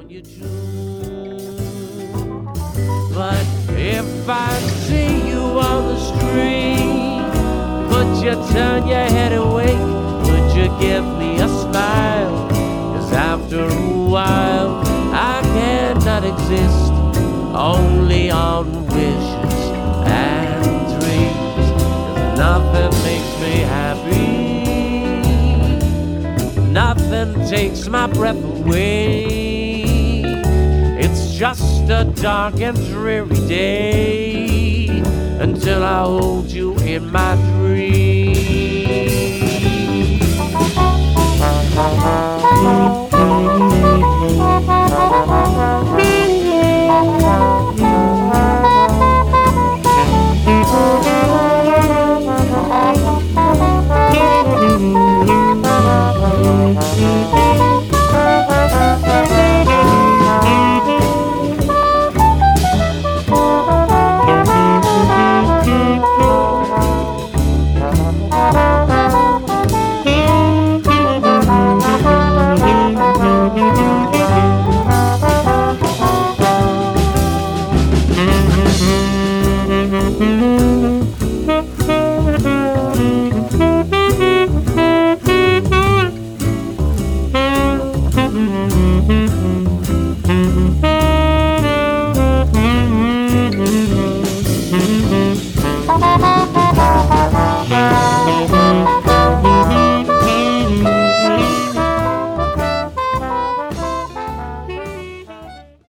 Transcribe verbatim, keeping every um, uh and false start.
on your tune. But if I see you on the street, would you turn your head away? Would you give me a smile? 'Cause after a while I cannot exist only on wishes and dreams. 'Cause nothing makes me happy, nothing takes my breath away. It's just a dark and dreary day until I hold you in my dreams.